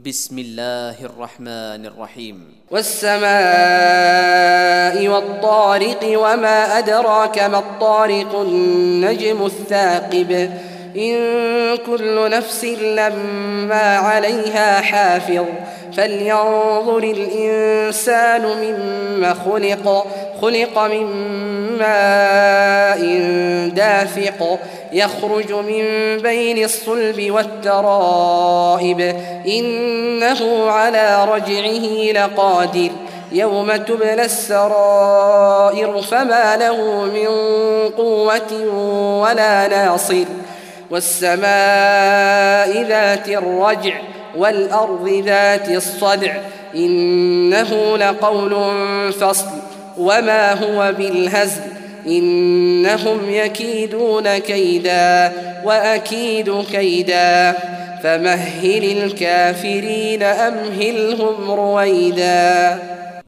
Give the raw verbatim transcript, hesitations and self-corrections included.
بسم الله الرحمن الرحيم. والسماء والطارق وما أدراك ما الطارق النجم الثاقب إن كل نفس لما عليها حافظ فلينظر الإنسان مما خلق خلق من ماء دافق يخرج من بين الصلب والترائب إنه على رجعه لقادر يوم تبلى السرائر فما له من قوة ولا ناصر والسماء ذات الرجع والأرض ذات الصدع إنه لقول فصل وما هو بالهزل إنهم يكيدون كيدا وأكيد كيدا فمهل الكافرين أمهلهم رويدا.